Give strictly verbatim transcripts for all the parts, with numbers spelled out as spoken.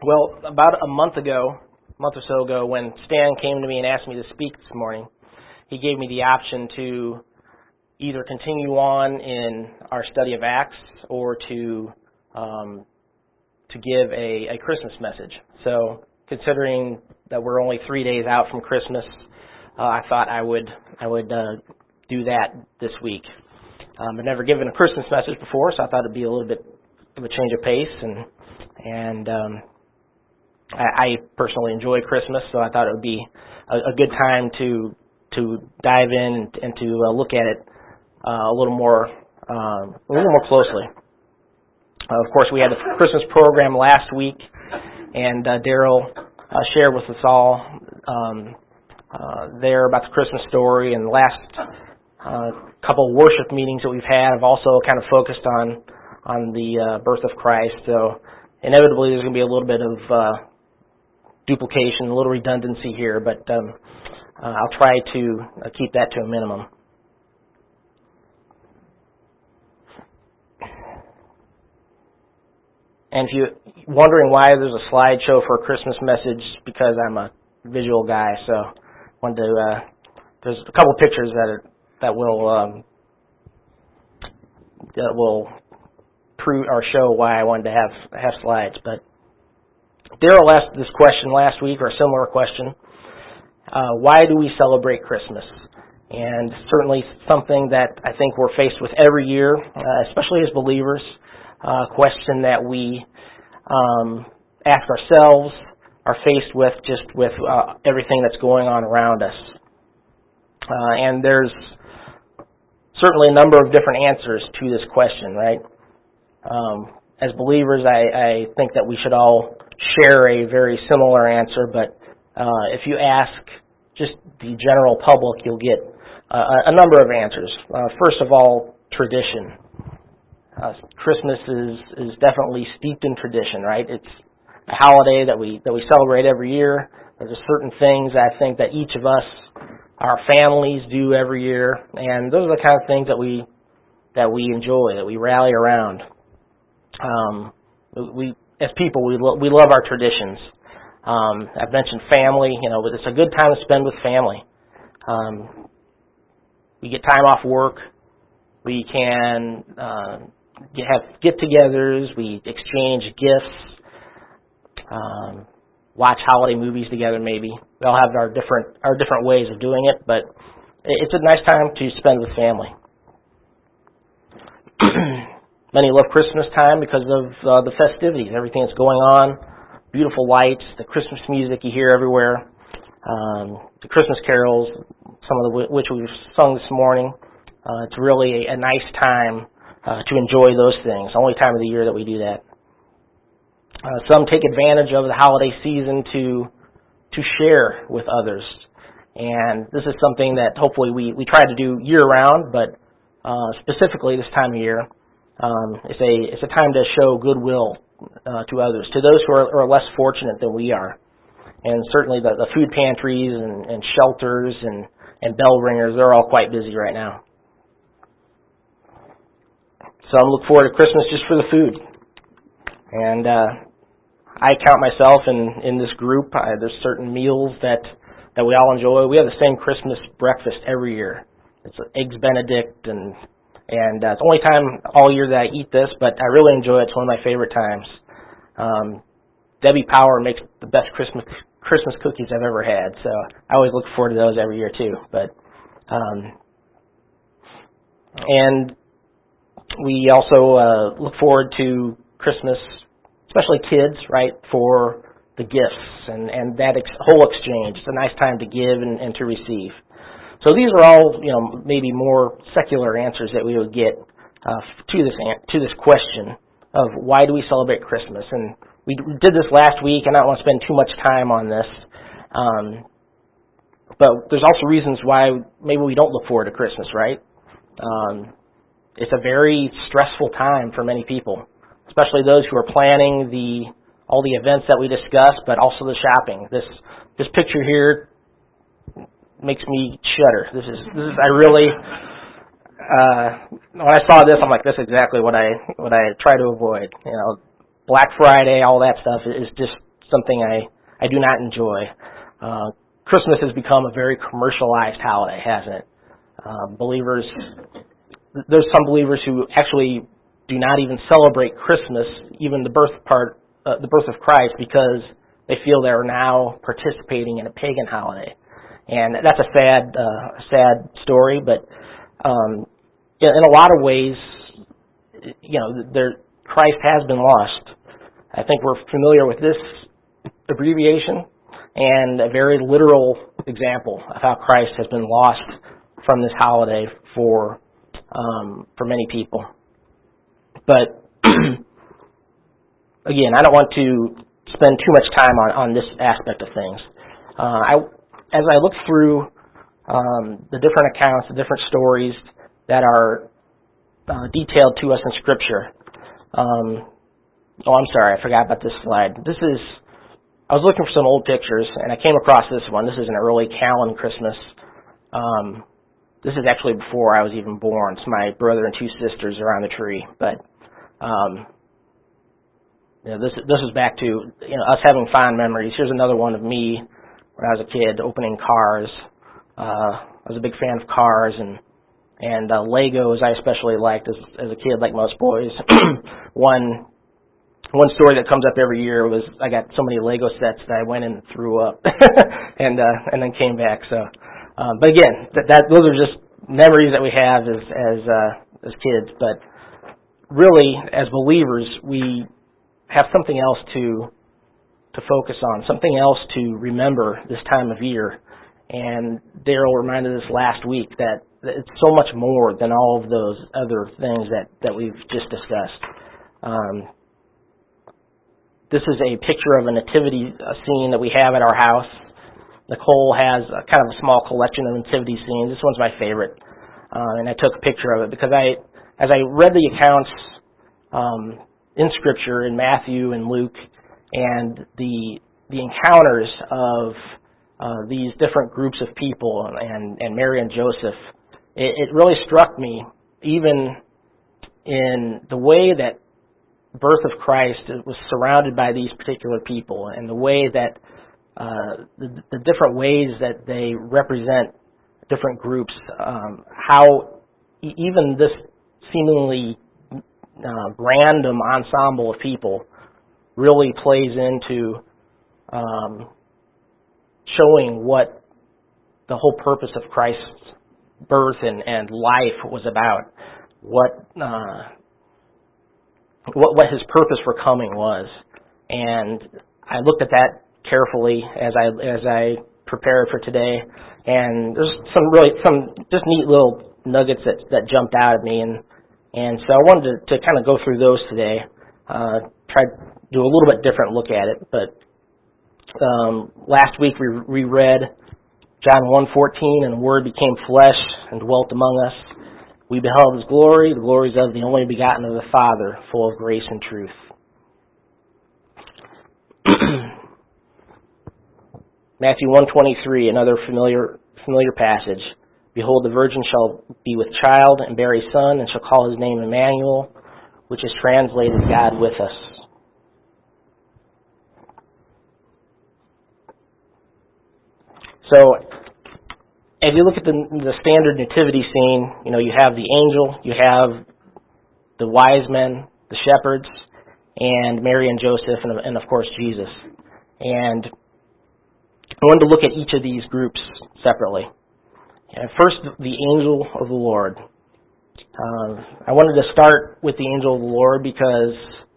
Well, about a month ago, a month or so ago, when Stan came to me and asked me to speak this morning, he gave me the option to either continue on in our study of Acts or to um, to give a, a Christmas message. So, considering that we're only three days out from Christmas, uh, I thought I would I would uh, do that this week. Um, I've never given a Christmas message before, so I thought it'd be a little bit of a change of pace, and and um, I, I personally enjoy Christmas, so I thought it would be a, a good time to to dive in and, and to uh, look at it uh, a little more um, a little more closely. Uh, of course, we had the Christmas program last week, and uh, Daryl uh, shared with us all um, uh, there about the Christmas story, and the last uh, couple of worship meetings that we've had have also kind of focused on on the uh, birth of Christ. So inevitably, there's going to be a little bit of uh, duplication, a little redundancy here, but um, uh, I'll try to uh, keep that to a minimum. And if you're wondering why there's a slideshow for a Christmas message, because I'm a visual guy, so I wanted to, uh, there's a couple pictures that are, that will um, that will prove or show why I wanted to have have slides. But Daryl asked this question last week, or a similar question: uh, why do we celebrate Christmas? And certainly something that I think we're faced with every year, uh, especially as believers. A uh, question that we um, ask ourselves, are faced with just with uh, everything that's going on around us. Uh, and there's certainly a number of different answers to this question, right? Um, as believers, I, I think that we should all share a very similar answer, but uh, if you ask just the general public, you'll get uh, a number of answers. Uh, first of all, tradition. Uh, Christmas is, is definitely steeped in tradition, right? It's a holiday that we that we celebrate every year. There's certain things I think that each of us, our families, do every year, and those are the kind of things that we that we enjoy, that we rally around. Um, we as people, we lo- we love our traditions. Um, I've mentioned family. You know, it's a good time to spend with family. Um, we get time off work. We can uh, get, have get-togethers. We exchange gifts. Um, watch holiday movies together. Maybe we all have our different our different ways of doing it, but it's a nice time to spend with family. Many love Christmas time because of uh, the festivities, everything that's going on, beautiful lights, the Christmas music you hear everywhere, um, the Christmas carols, some of the which we've sung this morning. Uh, it's really a, a nice time uh, to enjoy those things. The only time of the year that we do that. Uh, some take advantage of the holiday season to to share with others, and this is something that hopefully we, we try to do year round, but uh, specifically this time of year, um, it's a it's a time to show goodwill uh, to others, to those who are, are less fortunate than we are, and certainly the, the food pantries and, and shelters and, and bell ringers, they're all quite busy right now. Some look forward to Christmas just for the food. And uh, I count myself in, in this group. I, there's certain meals that, that we all enjoy. We have the same Christmas breakfast every year. It's Eggs Benedict, and and uh, it's the only time all year that I eat this, but I really enjoy it. It's one of my favorite times. Um, Debbie Power makes the best Christmas Christmas cookies I've ever had, so I always look forward to those every year too. But um, and we also uh, look forward to Christmas, especially kids, right, for the gifts and, and that ex- whole exchange. It's a nice time to give and, and to receive. So these are all, you know, maybe more secular answers that we would get uh, to this an- to this question of why do we celebrate Christmas. And we did this last week, and I don't want to spend too much time on this. Um, but there's also reasons why maybe we don't look forward to Christmas, right? Um, It's a very stressful time for many people, especially those who are planning the all the events that we discussed, but also the shopping. This this picture here makes me shudder. This is this is I really uh, when I saw this, I'm like, that's exactly what I what I try to avoid. You know, Black Friday, all that stuff is just something I, I do not enjoy. Uh, Christmas has become a very commercialized holiday, hasn't it? Uh, believers, there's some believers who actually do not even celebrate Christmas, even the birth part, uh, the birth of Christ, because they feel they're now participating in a pagan holiday. And that's a sad, uh, sad story, but um, in a lot of ways, you know, there, Christ has been lost. I think we're familiar with this abbreviation and a very literal example of how Christ has been lost from this holiday for um, for many people. But again, I don't want to spend too much time on, on this aspect of things. Uh, I, as I look through um, the different accounts, the different stories that are uh, detailed to us in Scripture. Um, oh, I'm sorry, I forgot about this slide. This is, I was looking for some old pictures, and I came across this one. This is an early Callan Christmas. Um, this is actually before I was even born. It's my brother and two sisters around the tree. But um, you know, this this is back to you know us having fond memories. Here's another one of me when I was a kid opening cars. Uh, I was a big fan of cars and and uh, Legos. I especially liked as as a kid, like most boys. one one story that comes up every year was I got so many Lego sets that I went and threw up, and uh, and then came back. So, um, but again, that, that those are just memories that we have as as uh, as kids. But really, as believers, we have something else to to focus on, something else to remember this time of year. And Daryl reminded us last week that, that it's so much more than all of those other things that, that we've just discussed. Um, this is a picture of a nativity scene that we have at our house. Nicole has a, kind of a small collection of nativity scenes. This one's my favorite, uh, and I took a picture of it because I, as I read the accounts um, in Scripture in Matthew and Luke, and the the encounters of uh, these different groups of people and, and Mary and Joseph, it, it really struck me, even in the way that the birth of Christ was surrounded by these particular people, and the way that uh, the, the different ways that they represent different groups, um, how e- even this seemingly uh, random ensemble of people really plays into um, showing what the whole purpose of Christ's birth and, and life was about, what, uh, what what his purpose for coming was. And I looked at that carefully as I as I prepared for today, and there's some really some just neat little nuggets that, that jumped out at me, and and so I wanted to, to kind of go through those today. Uh, try do a little bit different look at it, but um, last week we reread John one fourteen, and the Word became flesh and dwelt among us. We beheld His glory, the glories of the only begotten of the Father, full of grace and truth. Matthew one twenty-three, another familiar familiar passage. Behold, the virgin shall be with child and bear a son, and shall call his name Emmanuel, which is translated God with us. So, if you look at the, the standard nativity scene, you know, you have the angel, you have the wise men, the shepherds, and Mary and Joseph, and, and of course Jesus. And I wanted to look at each of these groups separately. And first, the angel of the Lord. Uh, I wanted to start with the angel of the Lord because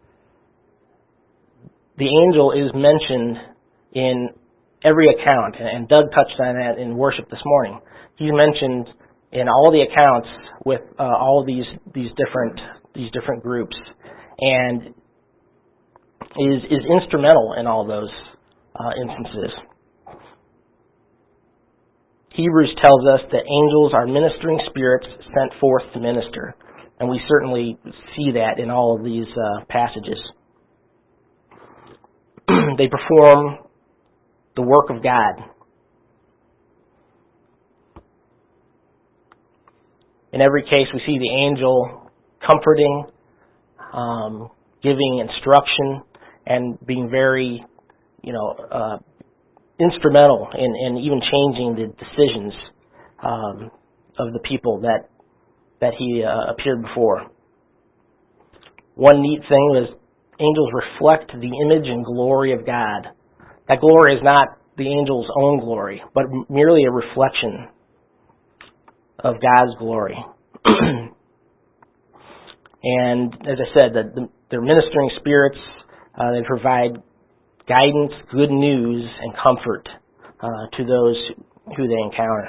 the angel is mentioned in every account, and Doug touched on that in worship this morning. He's mentioned in all the accounts with uh, all of these these different these different groups, and is is instrumental in all those uh, instances. Hebrews tells us that angels are ministering spirits sent forth to minister, and we certainly see that in all of these uh, passages. They perform the work of God. In every case, we see the angel comforting, um, giving instruction, and being very you know, uh, instrumental in, in even changing the decisions um, of the people that that he uh, appeared before. One neat thing was angels reflect the image and glory of God. That glory is not the angel's own glory, but merely a reflection of God's glory. And as I said, the, the, they're ministering spirits. Uh, they provide guidance, good news, and comfort uh, to those who they encounter.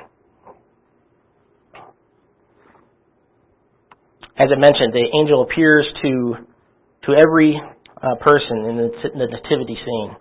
As I mentioned, the angel appears to to every uh, person in the, in the nativity scene.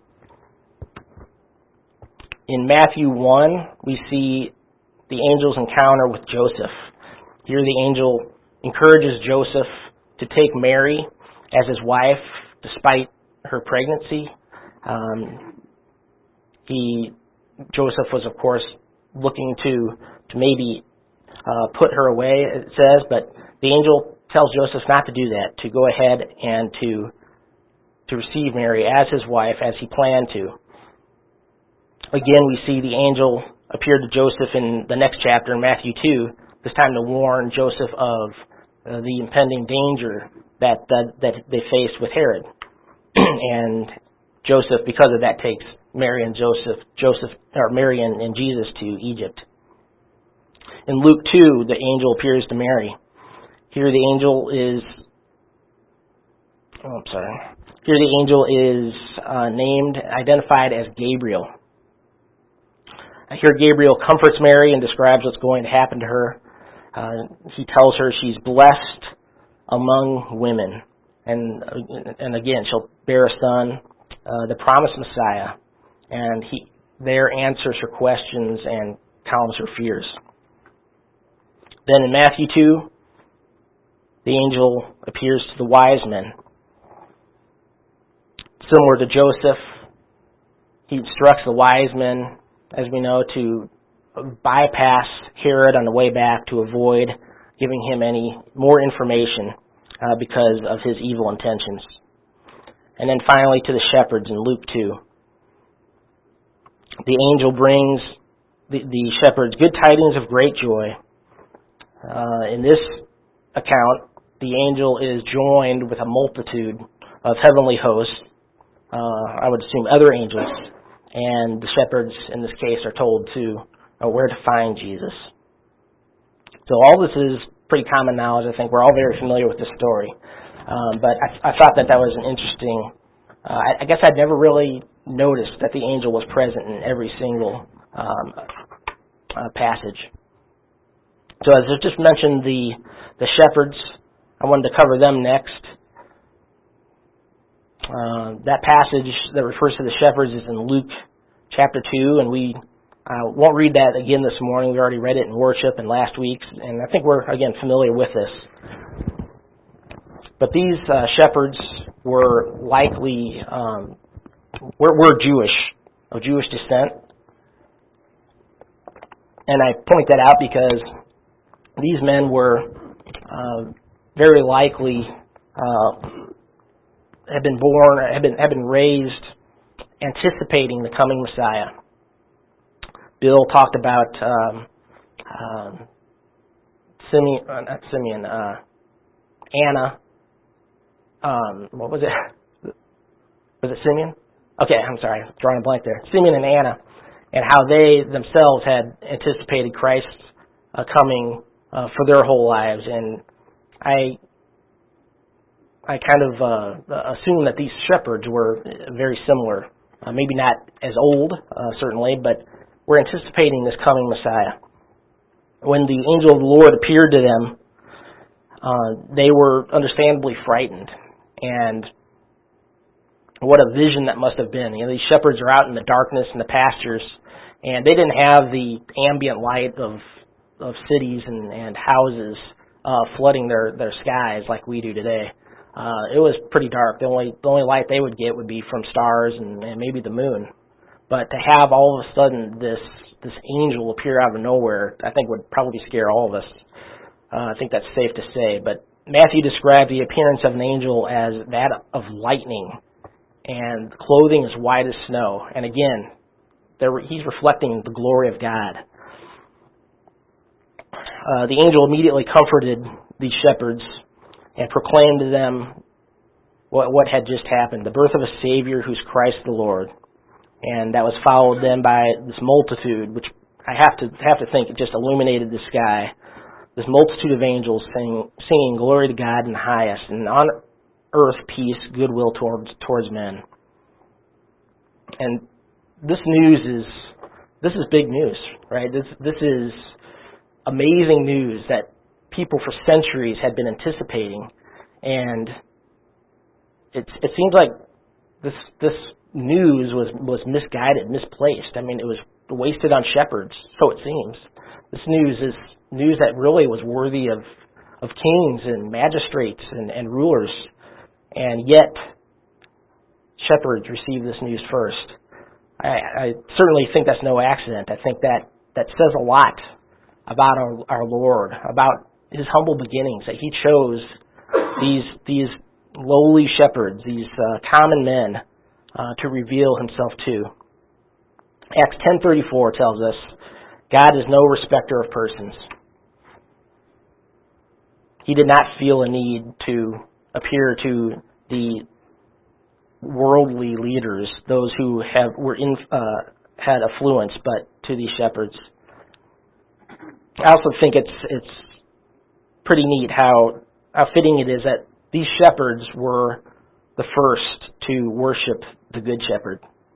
In Matthew one, we see the angel's encounter with Joseph. Here the angel encourages Joseph to take Mary as his wife despite her pregnancy. Um, he Joseph was, of course, looking to, to maybe uh, put her away, it says, but the angel tells Joseph not to do that, to go ahead and to to receive Mary as his wife as he planned to. Again, we see the angel appear to Joseph in the next chapter in Matthew two, this time to warn Joseph of uh, the impending danger that, that that they faced with Herod. And Joseph, because of that, takes Mary and Joseph, Joseph or Mary and, and Jesus to Egypt. In Luke two, the angel appears to Mary. Here the angel is, oh, I'm sorry. Here the angel is uh, named, identified as Gabriel. Here Gabriel comforts Mary and describes what's going to happen to her. Uh, he tells her she's blessed among women. And and again, she'll bear a son, uh, the promised Messiah. And he there answers her questions and calms her fears. Then in Matthew two, the angel appears to the wise men. Similar to Joseph, he instructs the wise men, as we know, to bypass Herod on the way back to avoid giving him any more information uh, because of his evil intentions. And then finally to the shepherds in Luke two. The angel brings the, the shepherds good tidings of great joy. Uh, in this account, the angel is joined with a multitude of heavenly hosts, uh, I would assume other angels, and the shepherds in this case are told to uh, where to find Jesus. So all this is pretty common knowledge. I think we're all very familiar with this story. Um, but I, I thought that that was an interesting, uh, I, I guess I'd never really noticed that the angel was present in every single um, uh, passage. So as I just mentioned, the the shepherds, I wanted to cover them next. Uh, that passage that refers to the shepherds is in Luke chapter two, and we uh, won't read that again this morning. We already read it in worship and last week's, and I think we're, again, familiar with this. But these uh, shepherds were likely, um, were, were Jewish, of Jewish descent. And I point that out because these men were uh, very likely uh, have been born, have been have been raised anticipating the coming Messiah. Bill talked about um, um, Simeon, uh, not Simeon, uh, Anna. Um, what was it? Was it Simeon? Okay, I'm sorry, I'm drawing a blank there. Simeon and Anna, and how they themselves had anticipated Christ's uh, coming uh, for their whole lives, and I. I kind of uh, assume that these shepherds were very similar. Uh, maybe not as old, uh, certainly, but were anticipating this coming Messiah. When the angel of the Lord appeared to them, uh, they were understandably frightened. And what a vision that must have been. You know, these shepherds are out in the darkness in the pastures, and they didn't have the ambient light of of cities and, and houses uh, flooding their, their skies like we do today. Uh, it was pretty dark. The only the only light they would get would be from stars and, and maybe the moon. But to have all of a sudden this this angel appear out of nowhere, I think would probably scare all of us. Uh, I think that's safe to say. But Matthew described the appearance of an angel as that of lightning, and clothing as white as snow. And again, there, he's reflecting the glory of God. Uh, the angel immediately comforted these shepherds and proclaimed to them what, what had just happened, the birth of a Savior who's Christ the Lord. And that was followed then by this multitude, which I have to have to think it just illuminated the sky. This multitude of angels sing, singing glory to God in the highest, and on earth peace, goodwill towards towards men. And this news is this is big news, right? This this is amazing news that people for centuries had been anticipating, and it it seems like this this news was was misguided, misplaced. I mean, it was wasted on shepherds, so it seems. This news is news that really was worthy of, of kings and magistrates and, and rulers, and yet shepherds received this news first. I, I certainly think that's no accident. I think that, that says a lot about our, our Lord, about his humble beginnings, that he chose these these lowly shepherds, these uh, common men, uh, to reveal himself to. Acts ten thirty-four tells us, God is no respecter of persons. He did not feel a need to appear to the worldly leaders, those who have were in, uh, had affluence, but to these shepherds. I also think it's it's pretty neat how how fitting it is that these shepherds were the first to worship the Good Shepherd.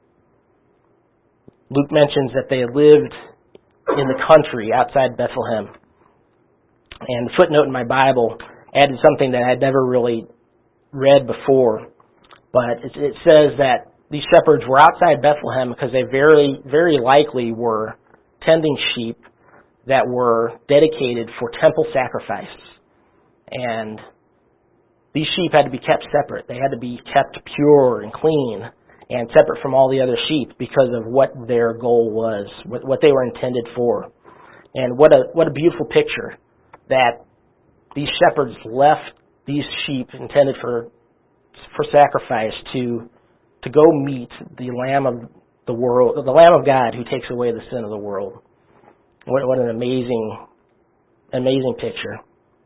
Luke mentions that they lived in the country outside Bethlehem. And the footnote in my Bible added something that I'd never really read before. But it, it says that these shepherds were outside Bethlehem because they very, very likely were tending sheep that were dedicated for temple sacrifice. And these sheep had to be kept separate. They had to be kept pure and clean and separate from all the other sheep because of what their goal was, what, what they were intended for. And what a what a beautiful picture that these shepherds left these sheep intended for for sacrifice to to go meet the Lamb of the world, the Lamb of God who takes away the sin of the world. What what an amazing amazing picture.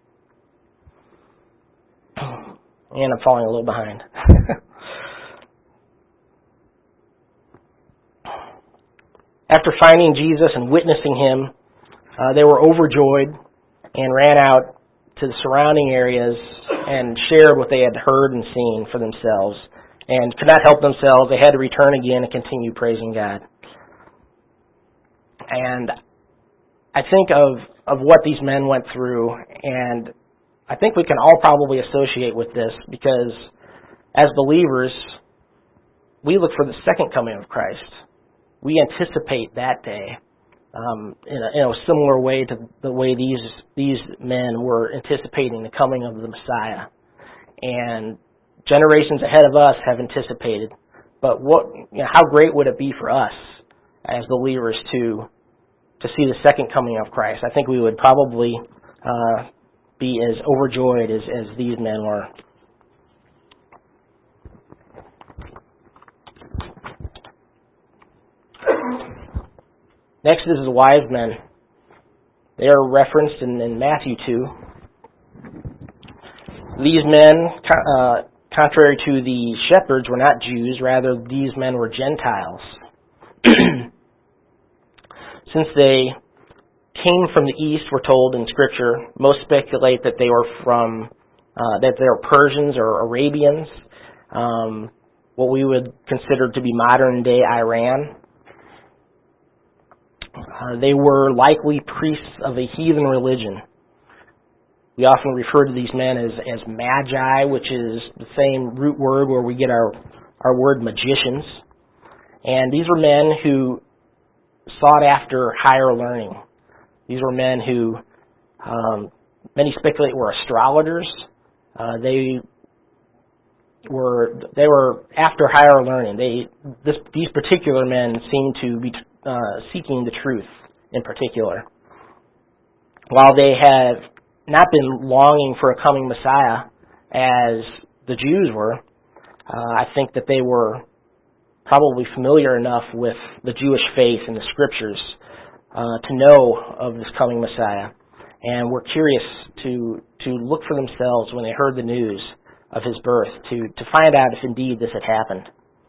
And I'm falling a little behind. After finding Jesus and witnessing him, uh, they were overjoyed and ran out to the surrounding areas and shared what they had heard and seen for themselves, and could not help themselves. They had to return again and continue praising God. And I think of, of what these men went through, and I think we can all probably associate with this, because as believers, we look for the second coming of Christ. We anticipate that day um, in, a, in a similar way to the way these these men were anticipating the coming of the Messiah. And generations ahead of us have anticipated. But what, you know, how great would it be for us as believers to to see the second coming of Christ? I think we would probably uh, be as overjoyed as, as these men were. Next is the wise men. They are referenced in, in Matthew two. These men, uh, contrary to the shepherds, were not Jews. Rather, these men were Gentiles. Since they came from the east, we're told in Scripture, most speculate that they were from, uh, that they were Persians or Arabians, um, what we would consider to be modern-day Iran. Uh, they were likely priests of a heathen religion. We often refer to these men as, as magi, which is the same root word where we get our, our word magicians. And these were men who sought after higher learning. These were men who, um, many speculate were astrologers. Uh, they were they were after higher learning. They this, these particular men seem to be uh, seeking the truth in particular. While they have not been longing for a coming Messiah as the Jews were, Uh, I think that they were probably familiar enough with the Jewish faith and the Scriptures uh, to know of this coming Messiah, and were curious to to look for themselves when they heard the news of his birth, to, to find out if indeed this had happened.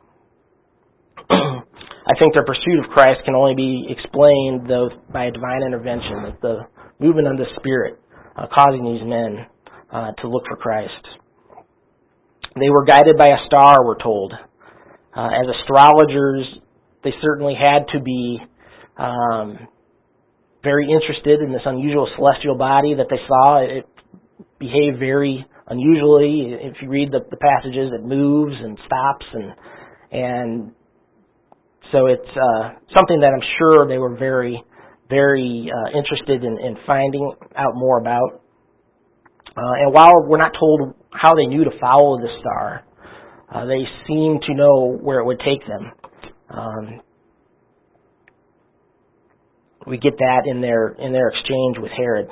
I think their pursuit of Christ can only be explained, though, by a divine intervention, that the movement of the Spirit uh, causing these men uh, to look for Christ. They were guided by a star, we're told. Uh, as astrologers, they certainly had to be um, very interested in this unusual celestial body that they saw. It behaved very unusually. If you read the, the passages, it moves and stops, and and so it's uh, something that I'm sure they were very, very uh, interested in, in finding out more about. Uh, and while we're not told how they knew to follow the star, uh, they seem to know where it would take them. Um, we get that in their in their exchange with Herod.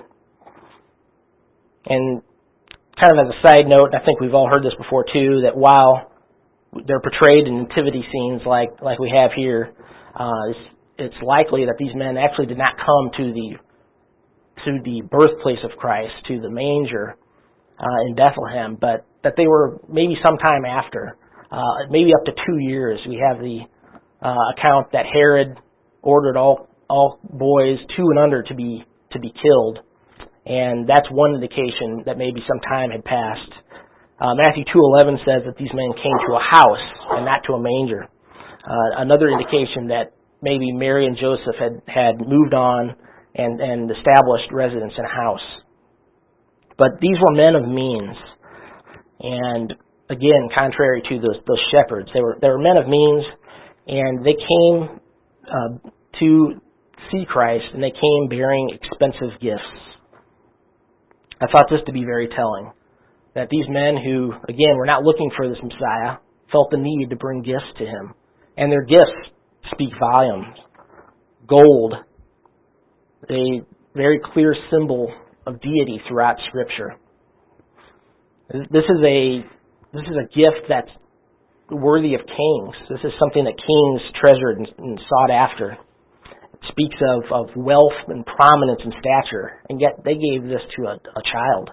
And kind of as a side note, I think we've all heard this before too, that while they're portrayed in nativity scenes like like we have here, uh, it's, it's likely that these men actually did not come to the to the birthplace of Christ, to the manger uh, in Bethlehem, but that they were maybe sometime after, uh, maybe up to two years. We have the uh, account that Herod ordered all all boys two and under to be to be killed, and that's one indication that maybe some time had passed. Uh, Matthew two eleven says that these men came to a house and not to a manger. Uh, another indication that maybe Mary and Joseph had, had moved on and, and established residence in a house. But these were men of means, and again, contrary to those, those shepherds, they were they were men of means, and they came uh, to see Christ, and they came bearing expensive gifts. I thought this to be very telling, that these men who, again, were not looking for this Messiah, felt the need to bring gifts to him. And their gifts speak volumes. Gold, a very clear symbol of deity throughout Scripture. This is a this is a gift that's worthy of kings. This is something that kings treasured and, and sought after. It speaks of, of wealth and prominence and stature, and yet they gave this to a, a child.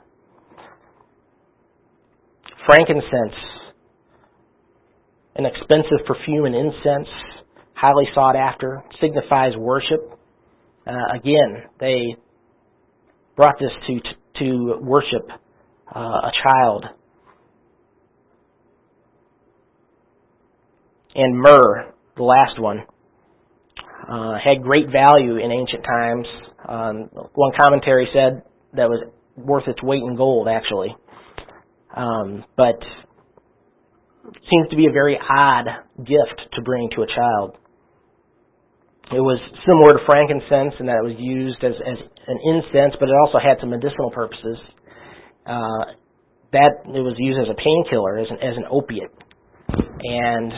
Frankincense, an expensive perfume and incense, highly sought after, signifies worship. Uh, again, they brought this to to worship uh, a child. And myrrh, the last one, uh, had great value in ancient times. Um, one commentary said that was worth its weight in gold, actually. Um, but it seems to be a very odd gift to bring to a child. It was similar to frankincense in that it was used as, as an incense, but it also had some medicinal purposes. Uh, that it was used as a painkiller, as an, as an opiate, and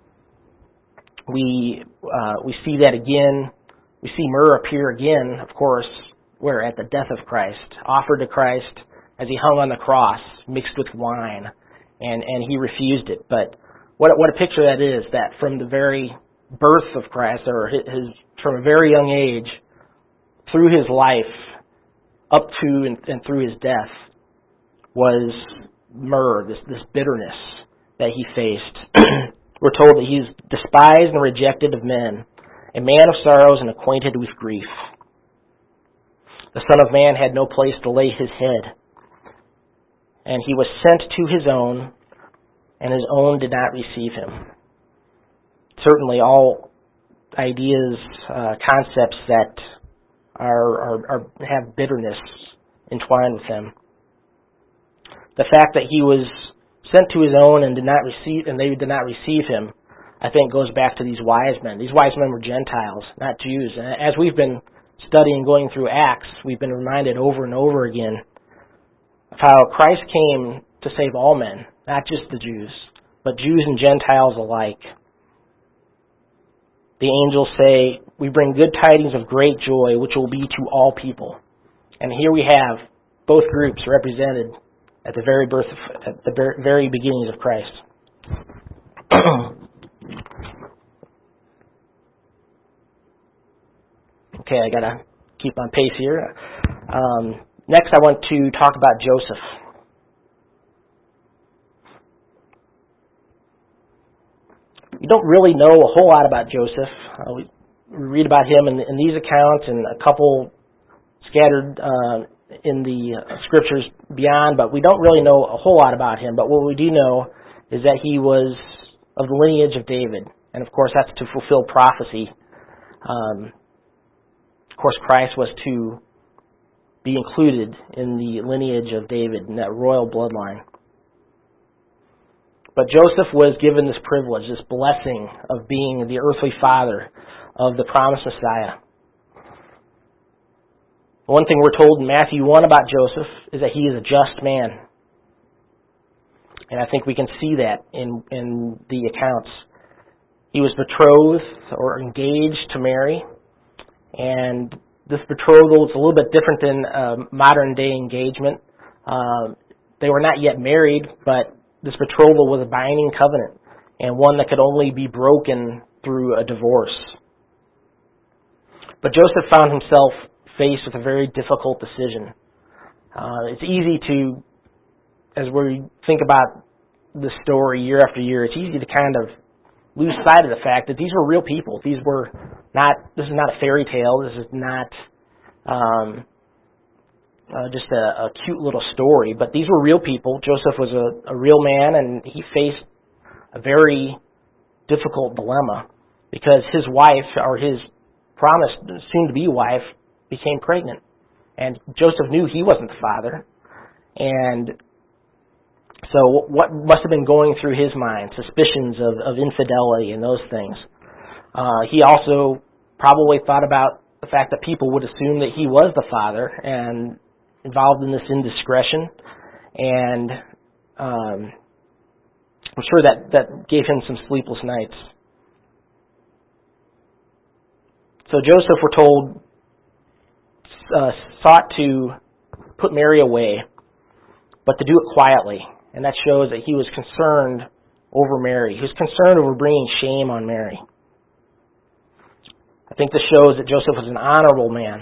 we uh, we see that again. We see myrrh appear again, of course, where at the death of Christ, offered to Christ as he hung on the cross, mixed with wine, and, and he refused it. But what what a picture that is, that from the very birth of Christ, or his, his from a very young age, through his life, up to and, and through his death, was myrrh, this, this bitterness that he faced. We're told that he's despised and rejected of men, a man of sorrows and acquainted with grief. The Son of Man had no place to lay his head, and he was sent to his own, and his own did not receive him. Certainly all ideas, uh, concepts that are, are, are have bitterness entwined with them. The fact that he was sent to his own and did not receive, and they did not receive him, I think goes back to these wise men. These wise men were Gentiles, not Jews. And as we've been studying, going through Acts, we've been reminded over and over again of how Christ came to save all men, not just the Jews, but Jews and Gentiles alike. The angels say, we bring good tidings of great joy, which will be to all people. And here we have both groups represented at the very birth, of, at the very beginnings of Christ. Okay, I gotta keep on pace here. Um, next, I want to talk about Joseph. We don't really know a whole lot about Joseph. Uh, we, we read about him in, in these accounts and a couple scattered uh, in the uh, scriptures beyond, but we don't really know a whole lot about him. But what we do know is that he was of the lineage of David, and of course that's to fulfill prophecy. Um, of course, Christ was to be included in the lineage of David, in that royal bloodline. But Joseph was given this privilege, this blessing of being the earthly father of the promised Messiah. One thing we're told in Matthew one about Joseph is that he is a just man. And I think we can see that in, in the accounts. He was betrothed or engaged to Mary, and this betrothal is a little bit different than uh, modern day engagement. Uh, they were not yet married, but this betrothal was a binding covenant, and one that could only be broken through a divorce. But Joseph found himself faced with a very difficult decision. Uh, it's easy to, as we think about the story year after year, it's easy to kind of lose sight of the fact that these were real people. These were not, this is not a fairy tale. This is not um, uh, just a, a cute little story, but these were real people. Joseph was a, a real man, and he faced a very difficult dilemma because his wife, or his promised soon-to-be wife, became pregnant. And Joseph knew he wasn't the father. And so what must have been going through his mind? Suspicions of, of infidelity and those things. Uh, he also probably thought about the fact that people would assume that he was the father and involved in this indiscretion. And um, I'm sure that, that gave him some sleepless nights. So Joseph, we're told, uh, sought to put Mary away, but to do it quietly. And that shows that he was concerned over Mary. He was concerned over bringing shame on Mary. I think this shows that Joseph was an honorable man.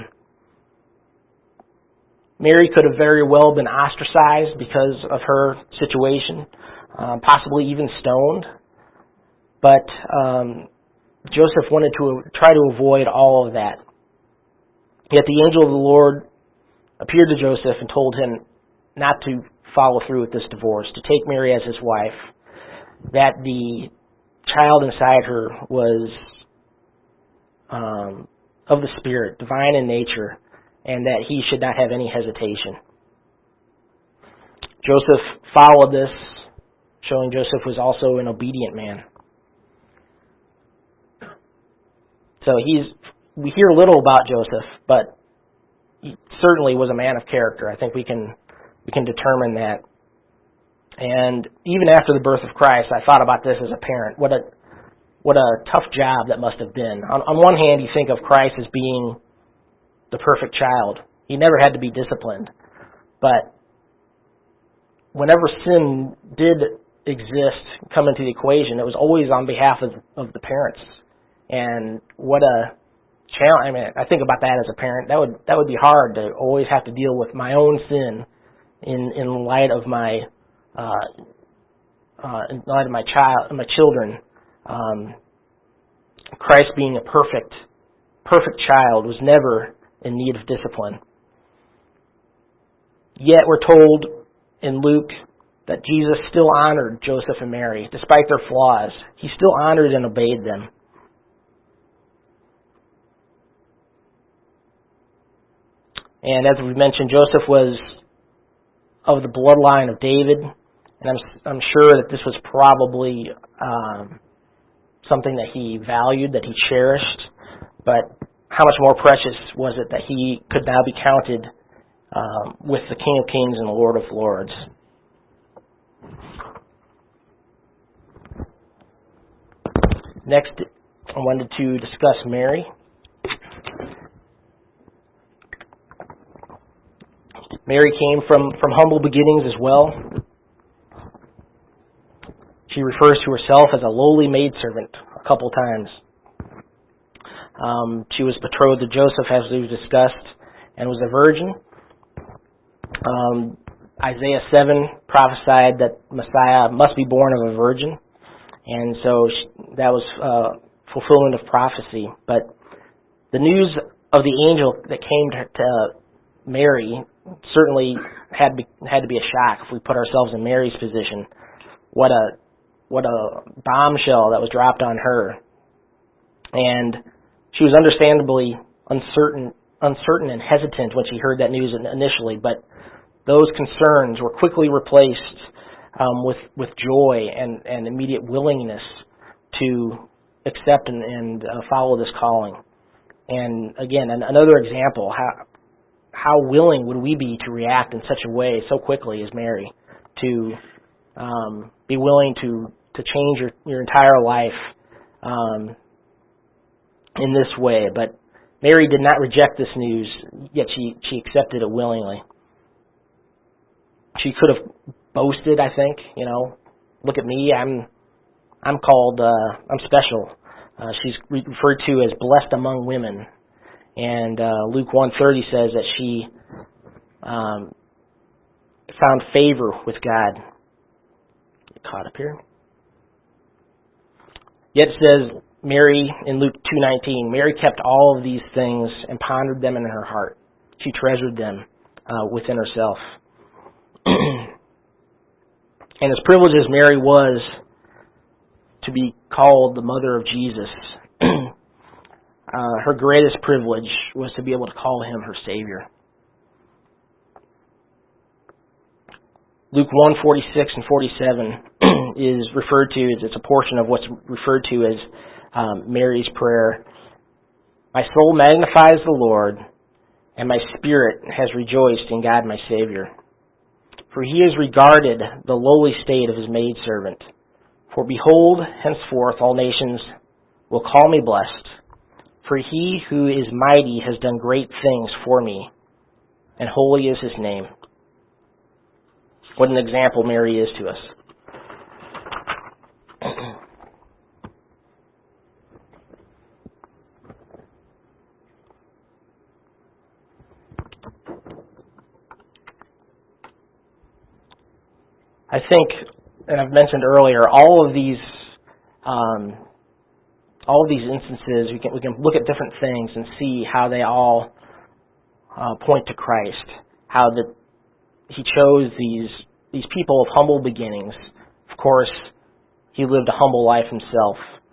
Mary could have very well been ostracized because of her situation, uh, possibly even stoned. But um, Joseph wanted to try to avoid all of that. Yet the angel of the Lord appeared to Joseph and told him not to follow through with this divorce, to take Mary as his wife, that the child inside her was um, of the Spirit, divine in nature, and that he should not have any hesitation. Joseph followed this, showing Joseph was also an obedient man. So he's we hear little about Joseph, but he certainly was a man of character. I think we can we can determine that. And even after the birth of Christ, I thought about this as a parent. What a what a tough job that must have been. On, on one hand, you think of Christ as being the perfect child. He never had to be disciplined. But whenever sin did exist, come into the equation, it was always on behalf of, of the parents. And what a challenge! I mean, I think about that as a parent. That would that would be hard to always have to deal with my own sin in in light of my uh, uh, in light of my child, my children. Um, Christ, being a perfect perfect child, was never in need of discipline. Yet we're told in Luke that Jesus still honored Joseph and Mary, despite their flaws. He still honored and obeyed them. And as we mentioned, Joseph was of the bloodline of David, and I'm, I'm sure that this was probably um, something that he valued, that he cherished, but how much more precious was it that he could now be counted um, with the King of Kings and the Lord of Lords. Next, I wanted to discuss Mary. Mary came from, from humble beginnings as well. She refers to herself as a lowly maidservant a couple times. Um, she was betrothed to Joseph, as we've discussed, and was a virgin. Um, Isaiah seven prophesied that Messiah must be born of a virgin, and so she, that was uh, fulfillment of prophecy. But the news of the angel that came to, to Mary certainly had to be, had to be a shock if we put ourselves in Mary's position. What a what a bombshell that was dropped on her, and she was understandably uncertain, uncertain and hesitant when she heard that news initially. But those concerns were quickly replaced um, with with joy and, and immediate willingness to accept and, and uh, follow this calling. And again, an, another example, how how willing would we be to react in such a way so quickly as Mary, to um, be willing to, to change your, your entire life um, in this way. But Mary did not reject this news, yet she, she accepted it willingly. She could have boasted, I think, you know, look at me, I'm I'm called, uh, I'm special. Uh, she's referred to as blessed among women. And uh, Luke one thirty says that she um, found favor with God. Get caught up here. Yet it says, Mary, in Luke two nineteen, Mary kept all of these things and pondered them in her heart. She treasured them uh, within herself. And as privileged as Mary was to be called the mother of Jesus, uh, her greatest privilege was to be able to call him her Savior. Luke one forty-six and forty-seven is referred to as, it's a portion of what's referred to as um, Mary's prayer. My soul magnifies the Lord, and my spirit has rejoiced in God my Savior. For he has regarded the lowly state of his maidservant. For behold, henceforth all nations will call me blessed. For he who is mighty has done great things for me, and holy is his name. What an example Mary is to us. I think, and I've mentioned earlier, all of these, um, all of these instances, we can we can look at different things and see how they all uh, point to Christ. How that he chose these these people of humble beginnings. Of course, he lived a humble life himself.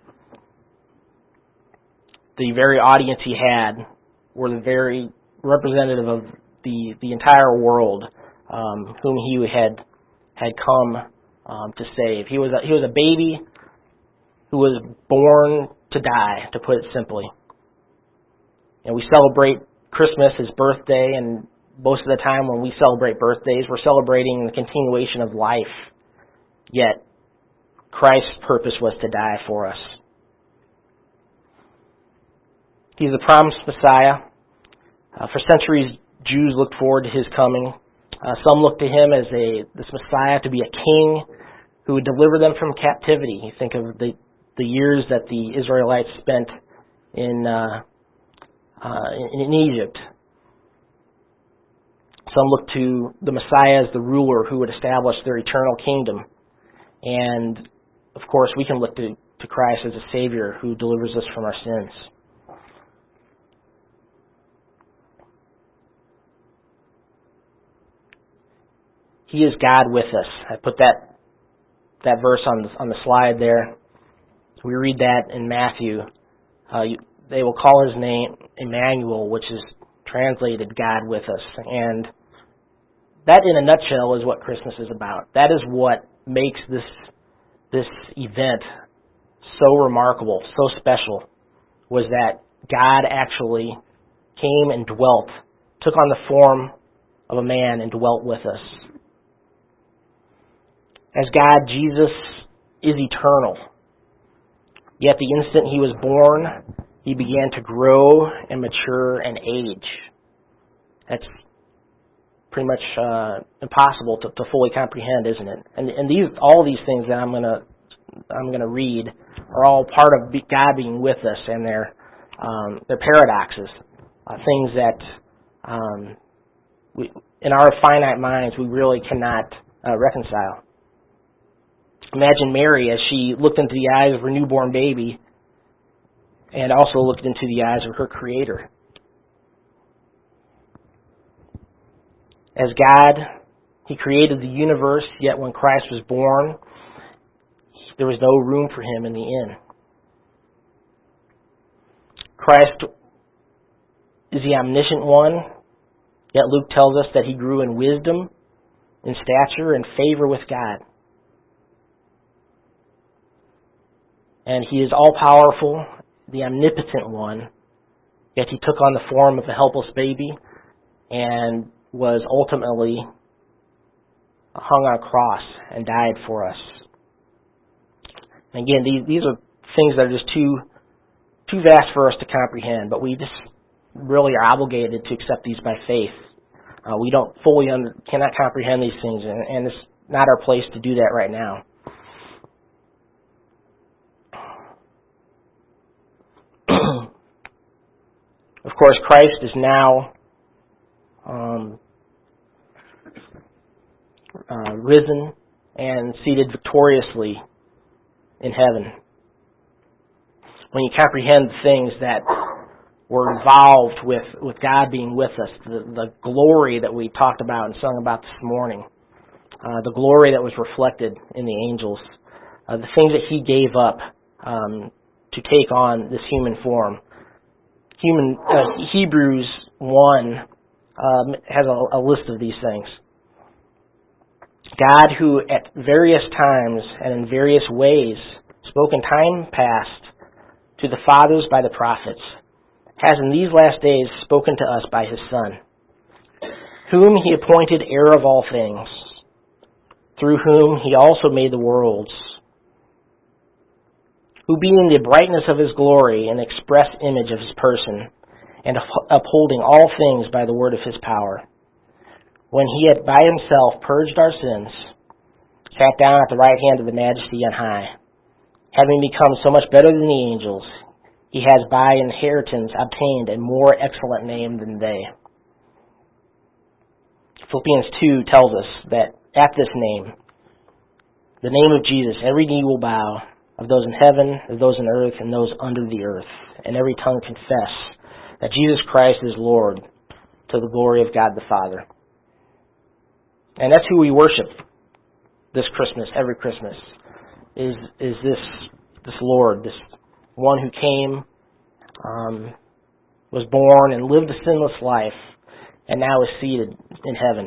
The very audience he had were the very representative of the the entire world, um, whom he had. had come um, to save. He was a, he was a baby who was born to die, to put it simply. And we celebrate Christmas, his birthday, and most of the time when we celebrate birthdays, we're celebrating the continuation of life. Yet, Christ's purpose was to die for us. He's the promised Messiah. Uh, for centuries, Jews looked forward to his coming. Uh, some look to him as a this Messiah to be a king who would deliver them from captivity. You think of the the years that the Israelites spent in uh, uh, in, in Egypt. Some look to the Messiah as the ruler who would establish their eternal kingdom. And, of course, we can look to, to Christ as a Savior who delivers us from our sins. He is God with us. I put that that verse on the, on the slide there. We read that in Matthew. Uh, you, they will call his name Emmanuel, which is translated God with us. And that, in a nutshell, is what Christmas is about. That is what makes this this event so remarkable, so special, was that God actually came and dwelt, took on the form of a man and dwelt with us. As God, Jesus is eternal. Yet the instant he was born, he began to grow and mature and age. That's pretty much uh, impossible to, to fully comprehend, isn't it? And, and these, all these things that I'm going to I'm going to read are all part of God being with us, and they're, um, they're paradoxes, uh, things that um, we, in our finite minds we really cannot uh, reconcile. Imagine Mary as she looked into the eyes of her newborn baby and also looked into the eyes of her Creator. As God, He created the universe, yet when Christ was born, there was no room for Him in the inn. Christ is the omniscient one, yet Luke tells us that He grew in wisdom, in stature, and favor with God. And He is all-powerful, the omnipotent one, yet He took on the form of a helpless baby and was ultimately hung on a cross and died for us. And again, these, these are things that are just too too vast for us to comprehend, but we just really are obligated to accept these by faith. Uh, we don't fully under, cannot comprehend these things, and, and it's not our place to do that right now. Of course, Christ is now um, uh, risen and seated victoriously in heaven. When you comprehend the things that were involved with, with God being with us, the, the glory that we talked about and sung about this morning, uh, the glory that was reflected in the angels, uh, the things that He gave up um, to take on this human form. Human uh, Hebrews one um, has a, a list of these things. God, who at various times and in various ways spoke in time past to the fathers by the prophets, has in these last days spoken to us by His Son, whom He appointed heir of all things, through whom He also made the worlds, who being the brightness of His glory and express image of His person, and upholding all things by the word of His power, when He had by Himself purged our sins, sat down at the right hand of the Majesty on high. Having become so much better than the angels, He has by inheritance obtained a more excellent name than they. Philippians two tells us that at this name, the name of Jesus, every knee will bow, of those in heaven, of those in earth, and those under the earth, and every tongue confess that Jesus Christ is Lord, to the glory of God the Father. And that's who we worship this Christmas, every Christmas, is is this this Lord, this one who came, um, was born, and lived a sinless life, and now is seated in heaven.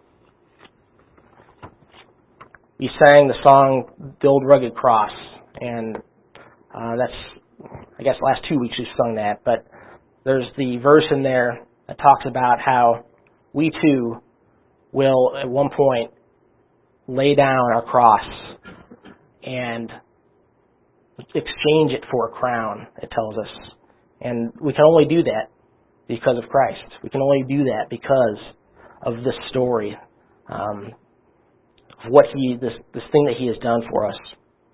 We sang the song, The Old Rugged Cross, and uh, that's, I guess, last two weeks we've sung that, but there's the verse in there that talks about how we too will, at one point, lay down our cross and exchange it for a crown, it tells us. And we can only do that because of Christ. We can only do that because of this story, um, of what He, this, this thing that He has done for us.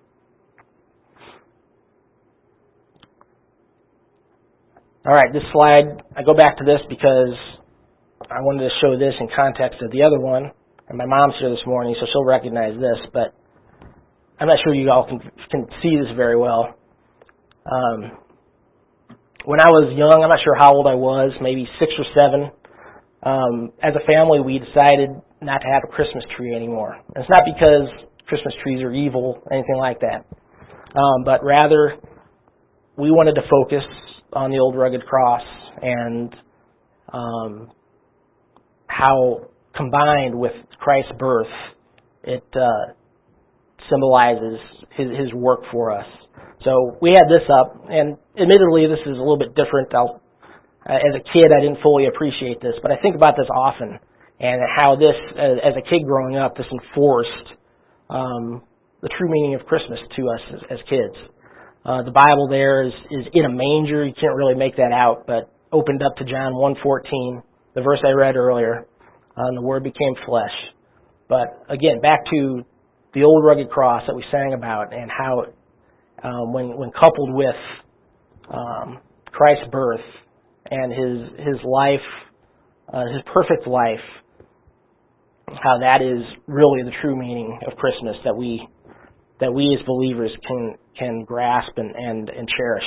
All right, this slide, I go back to this because I wanted to show this in context of the other one. And my mom's here this morning, so she'll recognize this, but I'm not sure you all can, can see this very well. Um, when I was young, I'm not sure how old I was, maybe six or seven, um, as a family we decided not to have a Christmas tree anymore. And it's not because Christmas trees are evil, anything like that, um, but rather we wanted to focus on the old rugged cross and um, how combined with Christ's birth, it uh, symbolizes his, his work for us. So we had this up, and admittedly this is a little bit different. I'll, uh, as a kid, I didn't fully appreciate this, but I think about this often, and how this, as, as a kid growing up, this enforced um, the true meaning of Christmas to us as, as kids. Uh, the Bible there is, is in a manger. You can't really make that out, but opened up to John one fourteen, the verse I read earlier, uh, and the Word became flesh. But again, back to the old rugged cross that we sang about, and how um, when when coupled with um, Christ's birth and his his life, uh, his perfect life, how that is really the true meaning of Christmas that we that we as believers can can grasp and, and, and cherish.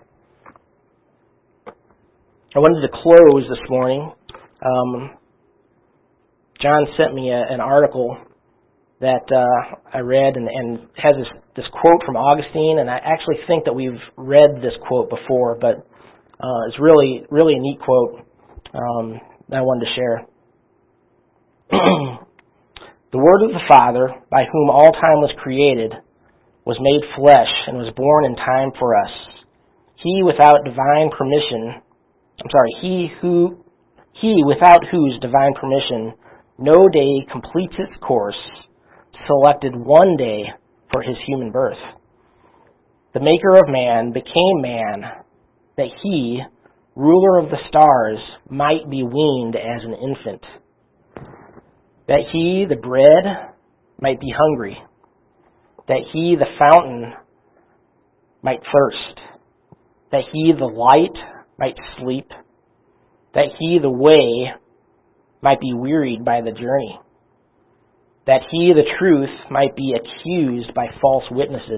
I wanted to close this morning. Um, John sent me a, an article that uh, I read and, and has this, this quote from Augustine, and I actually think that we've read this quote before, but uh, it's really, really a neat quote um, that I wanted to share. The Word of the Father, by whom all time was created, was made flesh and was born in time for us. He without divine permission, I'm sorry, he who, he without whose divine permission no day completes its course, selected one day for his human birth. The Maker of man became man, that he, ruler of the stars, might be weaned as an infant. That he, the bread, might be hungry. That he, the fountain, might thirst. That he, the light, might sleep. That he, the way, might be wearied by the journey. That he, the truth, might be accused by false witnesses.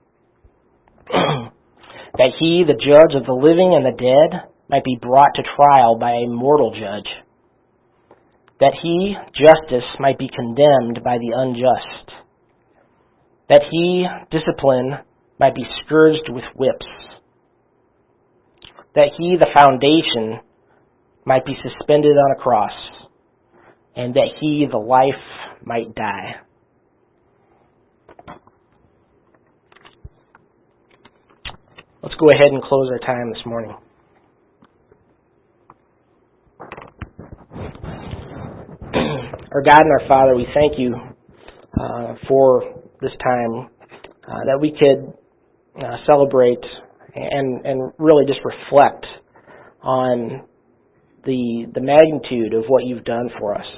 That he, the judge of the living and the dead, might be brought to trial by a mortal judge. That he, justice, might be condemned by the unjust. That he, discipline, might be scourged with whips. That he, the foundation, might be suspended on a cross. And that he, the life, might die. Let's go ahead and close our time this morning. Our God and our Father, we thank you uh, for this time uh, that we could uh, celebrate and, and really just reflect on the the magnitude of what you've done for us.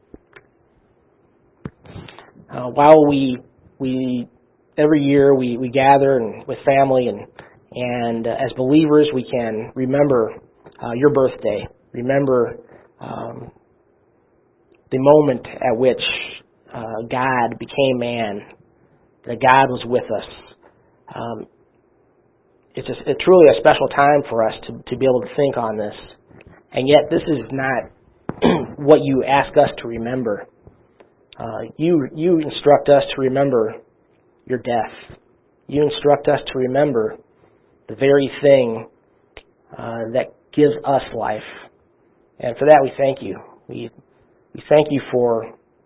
Uh, while we we every year we, we gather and with family and and uh, as believers we can remember uh, your birthday, remember um, the moment at which uh, God became man, that God was with us. Um, it's, a, it's truly a special time for us to, to be able to think on this. And yet this is not what you ask us to remember. Uh, you, you instruct us to remember your death. You instruct us to remember the very thing uh, that gives us life. And for that we thank you. We We thank you for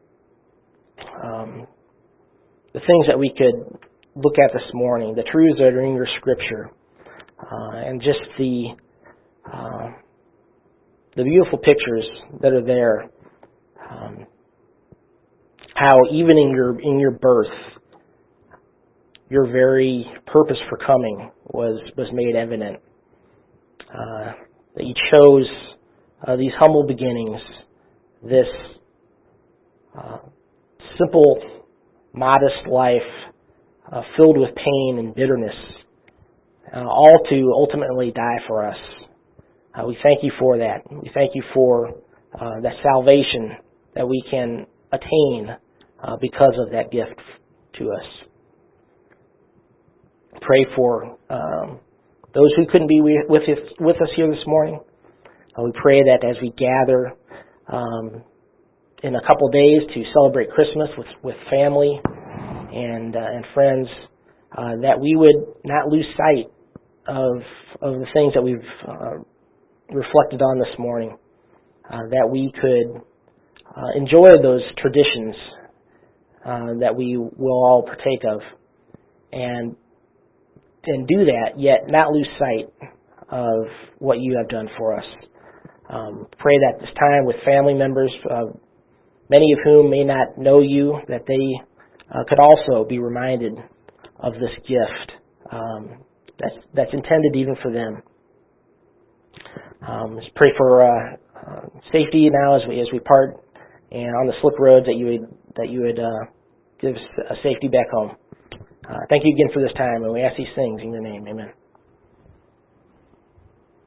um, the things that we could look at this morning, the truths that are in your Scripture, uh, and just the uh, the beautiful pictures that are there. Um, how even in your in your birth, your very purpose for coming was was made evident. Uh, that you chose uh, these humble beginnings. This uh, simple, modest life uh, filled with pain and bitterness, uh, all to ultimately die for us. Uh, we thank you for that. We thank you for uh, that salvation that we can attain uh, because of that gift to us. Pray for um, those who couldn't be with us, with us here this morning. Uh, we pray that as we gather Um, in a couple days to celebrate Christmas with, with family and uh, and friends, uh, that we would not lose sight of of the things that we've uh, reflected on this morning, uh, that we could uh, enjoy those traditions uh, that we will all partake of, and and do that, yet not lose sight of what you have done for us. Um, pray that this time with family members, uh, many of whom may not know you, that they uh, could also be reminded of this gift um, that's, that's intended even for them. Um, let's pray for uh, uh, safety now as we as we part, and on the slick roads that you would that you would uh, give us a safety back home. Uh, thank you again for this time, and we ask these things in your name. Amen.